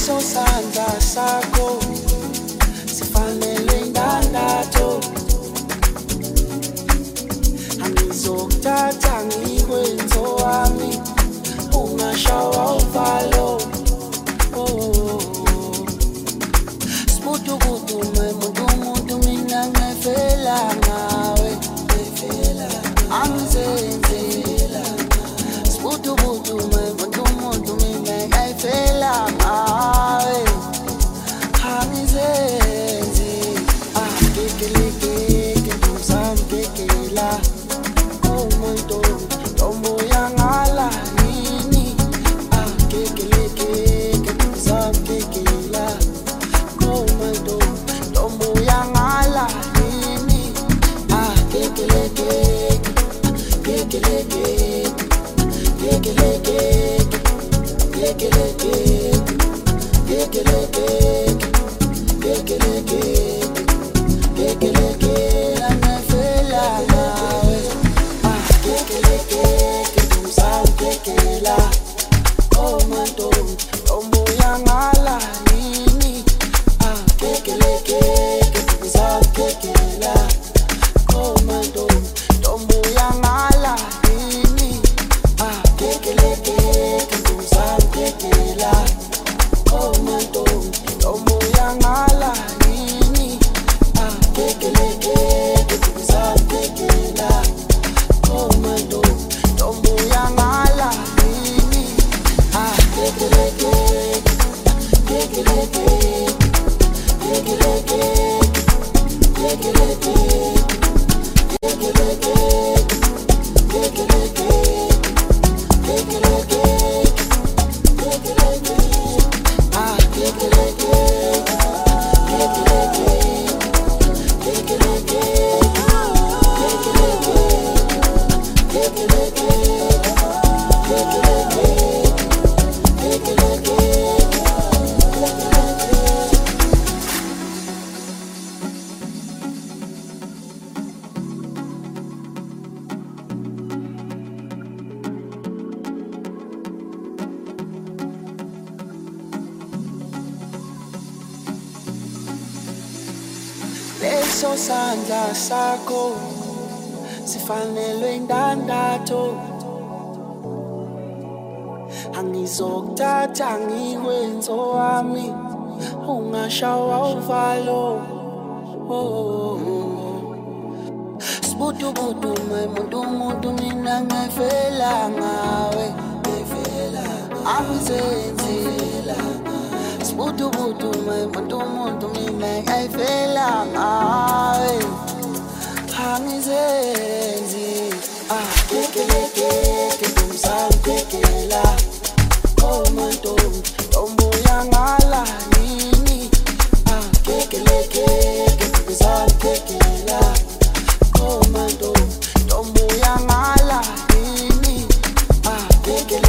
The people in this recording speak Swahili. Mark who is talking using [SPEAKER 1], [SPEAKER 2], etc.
[SPEAKER 1] leso sandla sakho sifanele indandatho angizokuthatha ngikwenzo wami ungashawa uvalo sputukutu muntu mina ngefela ngawe angizenzela sputukutu muntu mina ngefela ngawe angizenzi kekeleke kuzangekela umuntu omoya ngala yini kekeleke kuzangekela umuntu omoya ngala yini kekeleke kekeleke kekeleke kekeleke kekeleke kekeleke kekeleke angefela ngawe kekeleke kuzangekela umuntu omoya ngala yini kekeleke kuzangekela umuntu omoya ngala yini kekeleke kuzangekela umuntu omoya ngala yini kekeleke kuzangekela umuntu omoya ngala yini kekeleke kekeleke kekeleke kekeleke kekeleke kekeleke kekeleke leso sandla sakho sifanelwe indandatho angizokuthatha ngikwenzo wami ungashawa uvalo sputukutu muntu mina ngefela ngawe angizenzela sputukutu muntu mina ngefela ngawe angizenzi kekeleke kuzangekela umuntu omoya ngala yini kekeleke kuzangekela umuntu omoya ngala yini kekeleke